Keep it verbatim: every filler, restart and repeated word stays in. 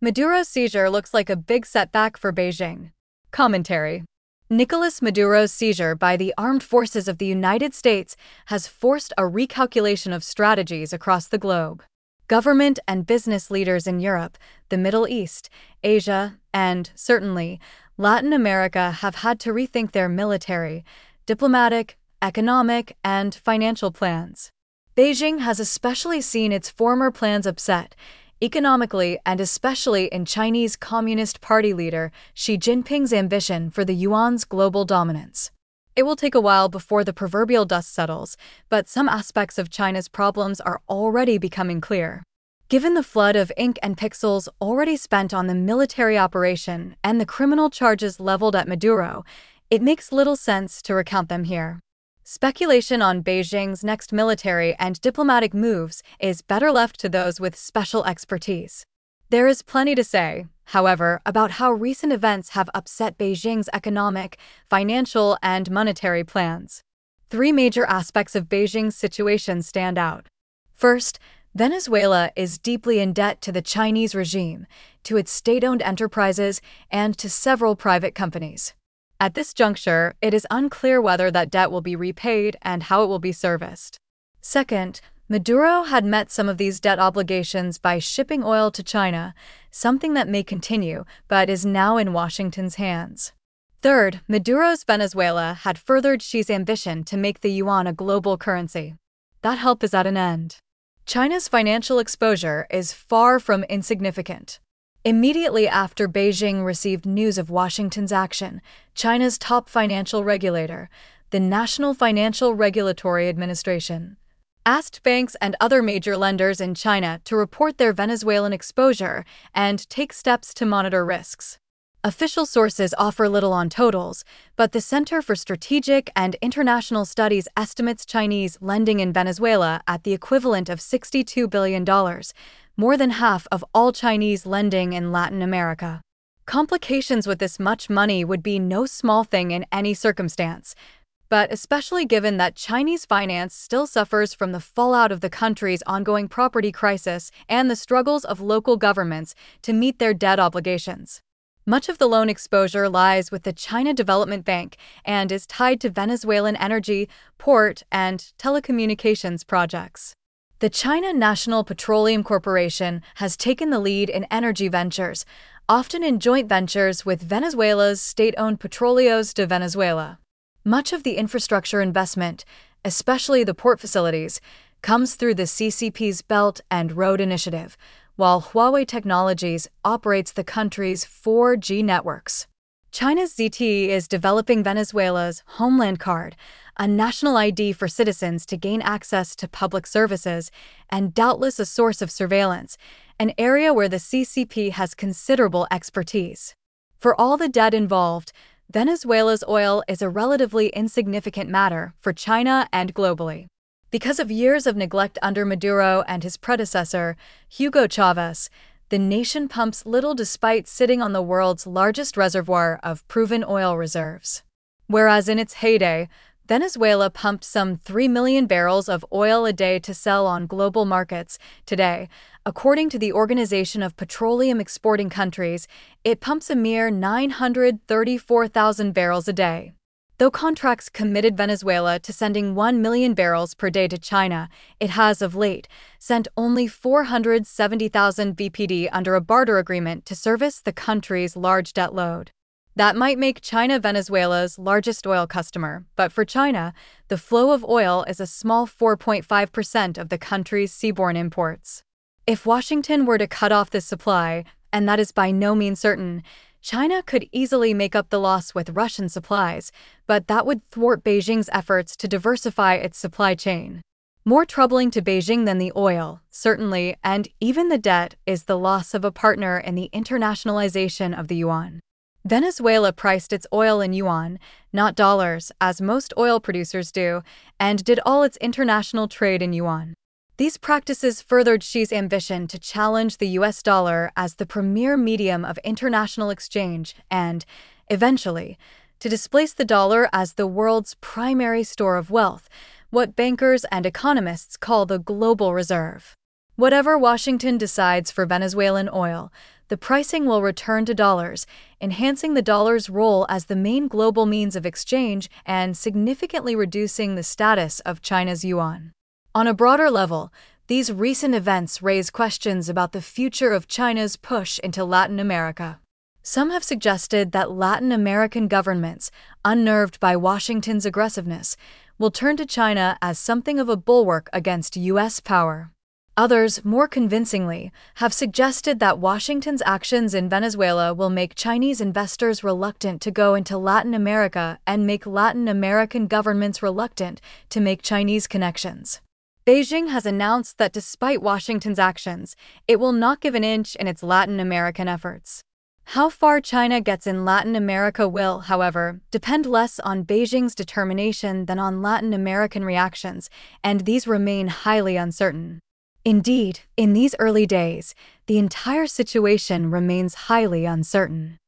Maduro's seizure looks like a big setback for Beijing. Commentary. Nicolas Maduro's seizure by the armed forces of the United States has forced a recalculation of strategies across the globe. Government and business leaders in Europe, the Middle East, Asia, and, certainly, Latin America have had to rethink their military, diplomatic, economic, and financial plans. Beijing has especially seen its former plans upset, economically and especially in Chinese Communist Party leader Xi Jinping's ambition for the yuan's global dominance. It will take a while before the proverbial dust settles, but some aspects of China's problems are already becoming clear. Given the flood of ink and pixels already spent on the military operation and the criminal charges leveled at Maduro, it makes little sense to recount them here. Speculation on Beijing's next military and diplomatic moves is better left to those with special expertise. There is plenty to say, however, about how recent events have upset Beijing's economic, financial, and monetary plans. Three major aspects of Beijing's situation stand out. First, Venezuela is deeply in debt to the Chinese regime, to its state-owned enterprises, and to several private companies. At this juncture, it is unclear whether that debt will be repaid and how it will be serviced. Second, Maduro had met some of these debt obligations by shipping oil to China, something that may continue but is now in Washington's hands. Third, Maduro's Venezuela had furthered Xi's ambition to make the yuan a global currency. That help is at an end. China's financial exposure is far from insignificant. Immediately after Beijing received news of Washington's action, China's top financial regulator, the National Financial Regulatory Administration, asked banks and other major lenders in China to report their Venezuelan exposure and take steps to monitor risks. Official sources offer little on totals, but the Center for Strategic and International Studies estimates Chinese lending in Venezuela at the equivalent of sixty-two billion dollars, more than half of all Chinese lending in Latin America. Complications with this much money would be no small thing in any circumstance, but especially given that Chinese finance still suffers from the fallout of the country's ongoing property crisis and the struggles of local governments to meet their debt obligations. Much of the loan exposure lies with the China Development Bank and is tied to Venezuelan energy, port, and telecommunications projects. The China National Petroleum Corporation has taken the lead in energy ventures, often in joint ventures with Venezuela's state-owned Petróleos de Venezuela. Much of the infrastructure investment, especially the port facilities, comes through the C C P's Belt and Road Initiative, while Huawei Technologies operates the country's four G networks. China's Z T E is developing Venezuela's Homeland Card, a national I D for citizens to gain access to public services, and doubtless a source of surveillance, an area where the C C P has considerable expertise. For all the debt involved, Venezuela's oil is a relatively insignificant matter for China and globally. Because of years of neglect under Maduro and his predecessor, Hugo Chavez, the nation pumps little despite sitting on the world's largest reservoir of proven oil reserves. Whereas in its heyday, Venezuela pumped some three million barrels of oil a day to sell on global markets. Today, according to the Organization of Petroleum Exporting Countries, it pumps a mere nine hundred thirty-four thousand barrels a day. Though contracts committed Venezuela to sending one million barrels per day to China, it has, of late, sent only four hundred seventy thousand B P D under a barter agreement to service the country's large debt load. That might make China Venezuela's largest oil customer, but for China, the flow of oil is a small four point five percent of the country's seaborne imports. If Washington were to cut off this supply, and that is by no means certain, China could easily make up the loss with Russian supplies, but that would thwart Beijing's efforts to diversify its supply chain. More troubling to Beijing than the oil, certainly, and even the debt, is the loss of a partner in the internationalization of the yuan. Venezuela priced its oil in yuan, not dollars, as most oil producers do, and did all its international trade in yuan. These practices furthered Xi's ambition to challenge the U S dollar as the premier medium of international exchange and, eventually, to displace the dollar as the world's primary store of wealth, what bankers and economists call the global reserve. Whatever Washington decides for Venezuelan oil, the pricing will return to dollars, enhancing the dollar's role as the main global means of exchange and significantly reducing the status of China's yuan. On a broader level, these recent events raise questions about the future of China's push into Latin America. Some have suggested that Latin American governments, unnerved by Washington's aggressiveness, will turn to China as something of a bulwark against U S power. Others, more convincingly, have suggested that Washington's actions in Venezuela will make Chinese investors reluctant to go into Latin America and make Latin American governments reluctant to make Chinese connections. Beijing has announced that despite Washington's actions, it will not give an inch in its Latin American efforts. How far China gets in Latin America will, however, depend less on Beijing's determination than on Latin American reactions, and these remain highly uncertain. Indeed, in these early days, the entire situation remains highly uncertain.